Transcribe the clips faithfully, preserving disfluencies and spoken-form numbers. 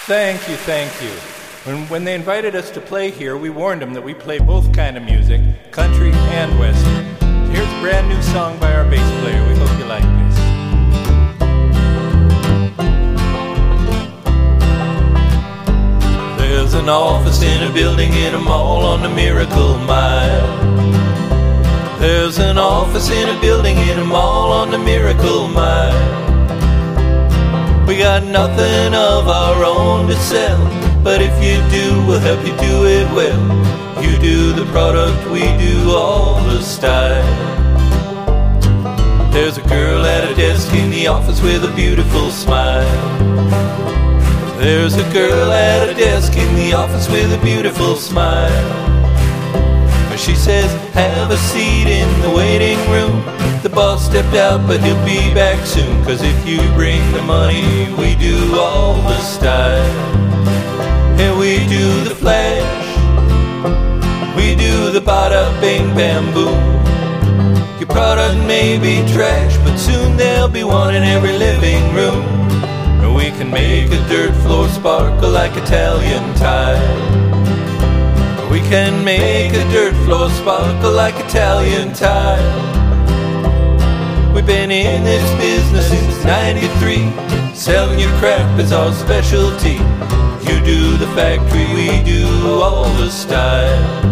Thank you, thank you. When, when they invited us to play here, we warned them that we play both kind of music, country and western. Here's a brand new song by our bass player. We hope you like this. There's an office in a building in a mall on the Miracle Mile. There's an office in a building in a mall on the Miracle Mile. We got nothing of our own to sell, but if you do, we'll help you do it well. You do the product, we do all the style. There's a girl at a desk in the office with a beautiful smile. There's a girl at a desk in the office with a beautiful smile. She says, have a seat in the waiting room. The boss stepped out, but he'll be back soon. Cause if you bring the money, we do all the style. And we do the flash, we do the bada bing bam boom. Your product may be trash, but soon there'll be one in every living room. And we can make a dirt floor sparkle like Italian tile. We can make a dirt floor sparkle like Italian tile. We've been in this business since ninety-three. Selling your crap is our specialty. You do the factory, we do all the style.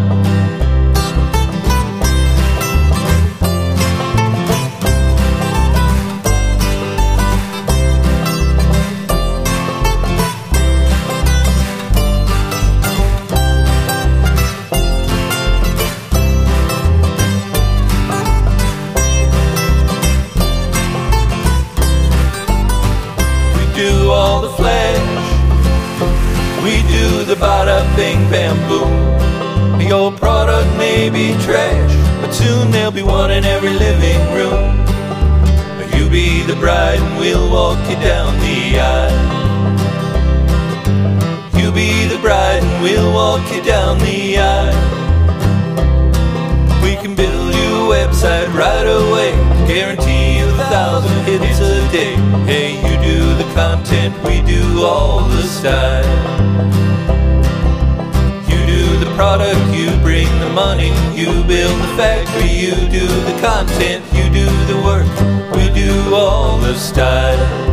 Do all the flash, we do the bada bing bam boom. Your product may be trash, but soon there'll be one in every living room. You be the bride and we'll walk you down the aisle. You be the bride and we'll walk you down the aisle. We can build you a website right away, guarantee you a thousand hits a day. Hey, you do the content, we do all the style. You do the product, you bring the money. You build the factory, you do the content. You do the work, we do all the style.